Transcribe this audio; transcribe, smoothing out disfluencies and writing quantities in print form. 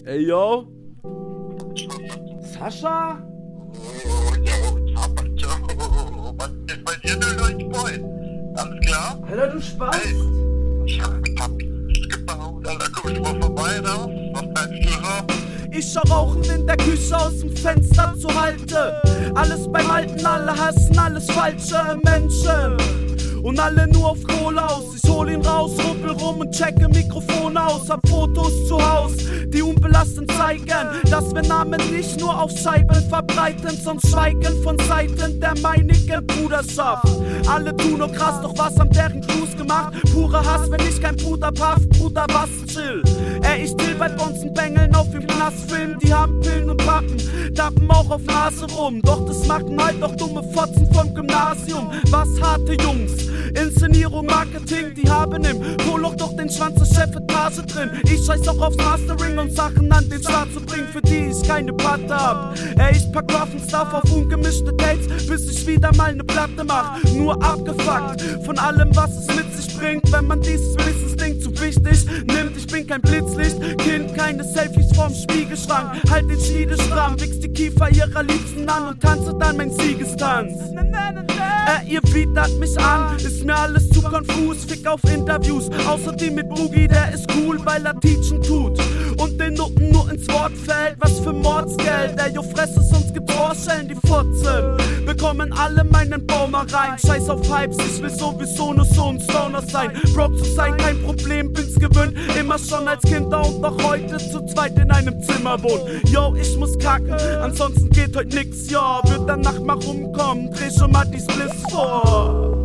Ey, yo. Sascha? Was ist bei dir, du Leutboy? Alles klar? Alter, du Spaß. Hey, ich hab gebaut, Alter, komm ich mal vorbei, da? Was treibst du so? Ich schau rauchend in der Küche aus dem Fenster zu halte. Alles beim Alten, alle hassen, alles falsche Menschen. Und alle nur auf Kohle aus. Ich hol ihn raus, ruppel rum und checke Mikrofon aus. Hab Fotos zu Haus, die unbelastend zeigen, dass wir Namen nicht nur auf Scheiben verbreiten, sondern schweigen von Seiten der meinigen Bruderschaft. Alle tun nur krass, doch was haben deren Crews gemacht? Pure Hass, wenn ich kein Bruder paff, Bruder, was chill. Ey, ich chill bei Bonzen Bengeln auf dem Knastfilm. Die haben Pillen und Pappen, tappen auch auf Nase rum. Doch das machen halt doch dumme Fotzen vom Gymnasium. Was harte Jungs, Inszenierung, Marketing, die haben im Poloch doch den Schwanz der Chefetage drin. Ich scheiß auch aufs Mastering und Sachen an den Start zu bringen, für die ich keine Patte hab. Ey, ich pack Waffenstuff auf ungemischte Tapes, bis ich wieder mal ne Platte mach. Nur abgefuckt von allem, was es mit sich bringt, wenn man dieses Wissensding zu wichtig nimmt. Ich bin kein Blitzlicht, Kind, keine Selfies vorm Spiegelschrank. Halt den Schiede stramm, wichs die Kiefer ihrer Liebsten an und tanze dann mein Siegestanz. Ihr widert mich an, ist mir alles zu konfus, fick auf Interviews, außer die mit Boogie, der ist cool, weil er teachen tut und den Nutten nur ins Wort fällt, was für Mordsgeld, ey, jo, fress es, uns gibt Ohrschellen, die Furzen, bekommen alle meinen Baumer rein, scheiß auf Hypes, ich will sowieso nur so ein Stoner sein, broke zu sein, kein Problem, bin's gewöhnt, immer schon als Kind da und noch heute zu zweit in einem Zimmer wohnen, yo, ich muss kacken, ansonsten geht heute nix, ja, wird danach mal rumkommen, dreh schon mal die Spliffs vor.